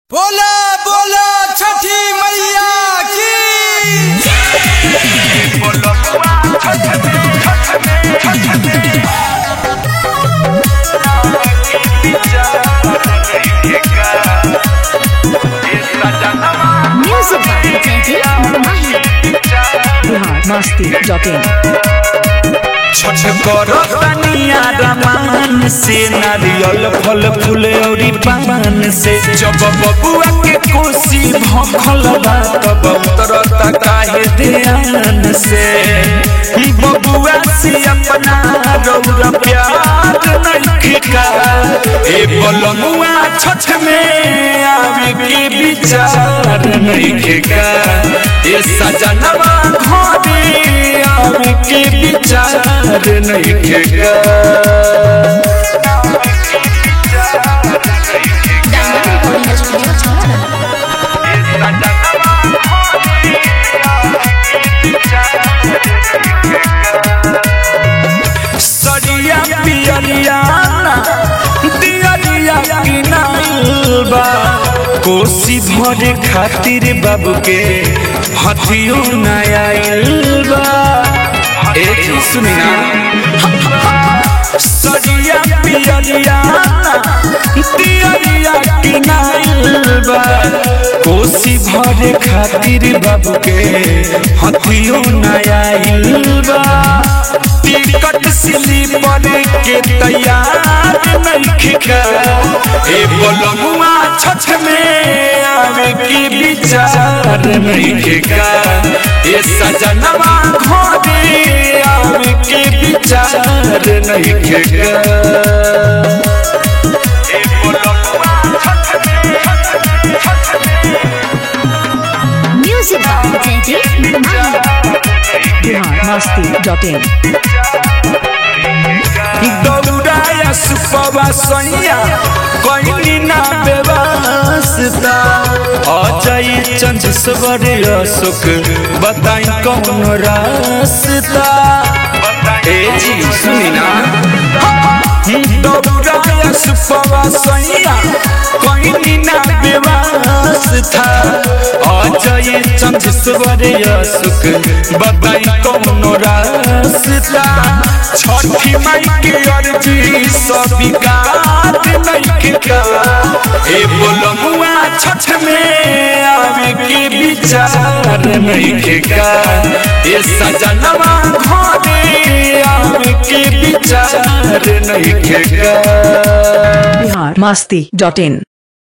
बोला बोला छठी मैया की बिहारमस्ती.in छठ करतनिया रमान से नारियल फल फूल औरी पान से जब बबुआ के कोसी भखल बा तब उतरता काहे ध्यान से बबुआ से अपना रौरा प्यार नहीं का ए बलमुआ छठ में आवे के विचार नहीं का ए सजनवा घरे आवे के विचार नहीं खेगा सरिया पियरिया दियरिया किनालबा कोसी भरे खातिर बाबू के हथियो नया आइलबा एक सुनी ना सरिया पियरिया दियरिया किनालबा कोसी भरे खातिर बाबू के हथियो नया आइलबा टिकट स्लीपर के तैयार नहीं का ए बलमुआ छठ में आवे के विचार नहीं का ए सजनवा घरे आवे के विचार नहीं का ए बलमुआ छठ में म्यूजिक बिहारमस्ती.in दौड़ाया सुपवा सैया कोई ना बेवास्ता अजय चंद्रेश्वर अशोक बताई कौन रास्ता ए जी सुनी ना दौड़ाया सुपवा सैया कोई ना बेवास्ता अजय चंद्रेश्वर अशोक बताई कौन रास्ता छठी माई के अर्जी स्वीकार नहीं का ए बोलमुआ छठ में आवे के विचार नहीं का ए सजनवा घरे आवे के विचार नहीं का बिहारमस्ती.in